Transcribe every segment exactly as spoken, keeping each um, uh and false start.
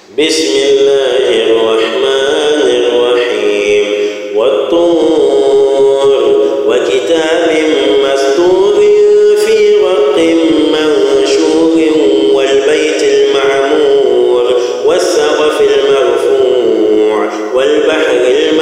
بسم الله الرحمن الرحيم والطور وكتاب مسطور في رق منشور والبيت المعمور والسقف المرفوع والبحر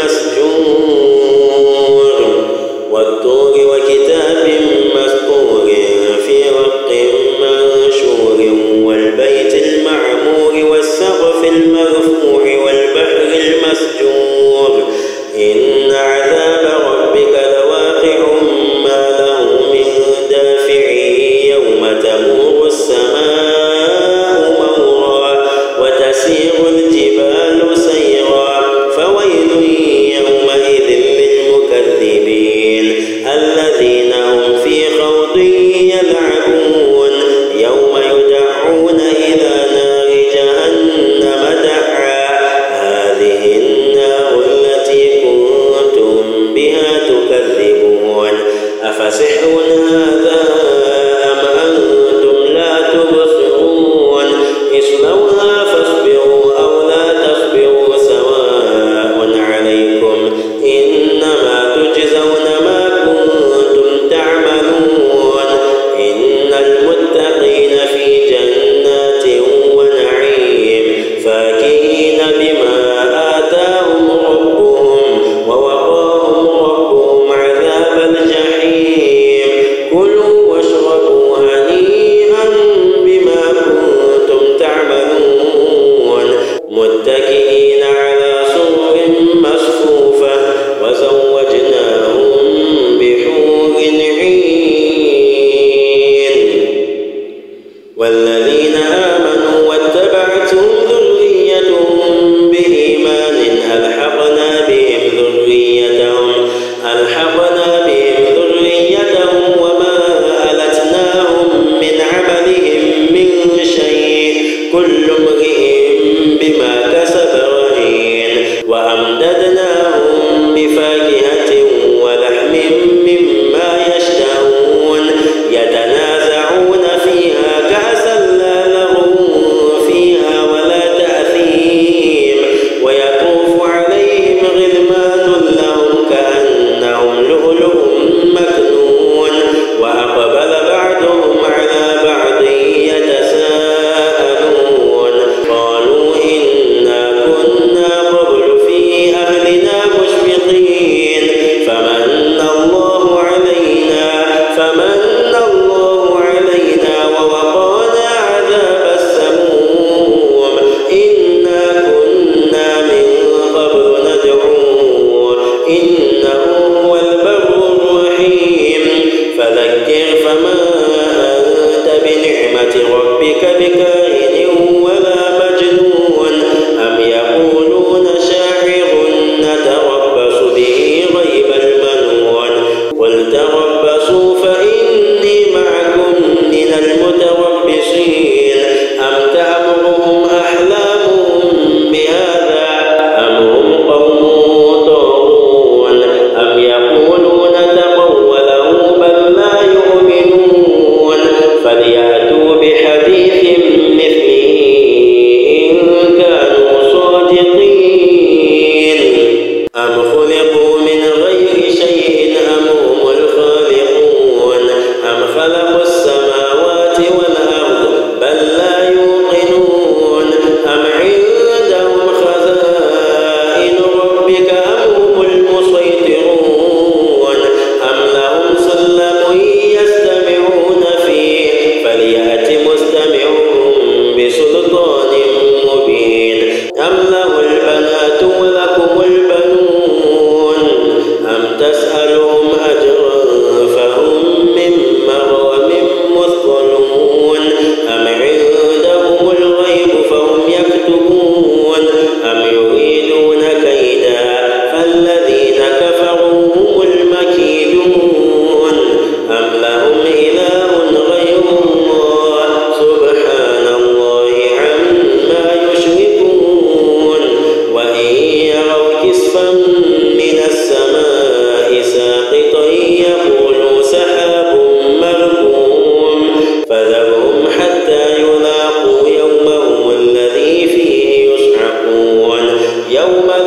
المسجور والطور وكتاب مسطور في رق منشور والبيت المعمور والسقف المرفوع والبحر المسجور إن عذاب ربك لواقع ما له من دافع يوم تمور السماء مورا وتسير الجبال سيرا فويل يومئذ للمكذبين الذين هم في خوض يلعبون يوم يدعون إلى نار جهنم دعا هذه النار التي كنتم بها تكذبون أفسحر هذا أم أنتم لا تبصرون اصلوها فاصبروا أو لا تصبروا سواء عليكم إنما تجزون ما كنتم تعملون إن المتقين في جنات ونعيم فاكهين بما آتاهم ربهم ووقاهم ربهم عذاب الجحيم كلوا واشربوا هنيئا بما كنتم تعملون متكئين على سرر مصفوفة وزوجناهم بحور عين والذين آمنوا واتبعتهم ذريتهم بإيمان ألحقنا بهم ذريتهم ألحقنا بهم ذريتهم وما ألتناهم من عملهم من شيء كل امرئ بما كسب رهين وأمددناهم بفاكهة ولحم مما يشتهون يتنازعون فيها كأسا لا لغو فيها ولا تأثيم ويطوف عليهم غلمان لهم كأنهم لؤلؤ مكنون وأقبل بعضهم على بعض يتساءلون قالوا إنا كنا قبل في أهلنا مشفقين فمن الله علينا فمن الله علينا ووقانا عذاب السموم إنا كنا من قبل ندعوه إنه هو البر الرحيم فذكر فما أنت بنعمة ربك بكاهن ولا مجنون أم يقولون شاعر نتربص به ريب المنون قل تربصوا فإني معكم من المتربصين أم تأمرهم أحلامهم بهذا أم هم قوم طاغون أم يقولون تقوله بل لا يؤمنون فليأتوا بحديث مثله يوم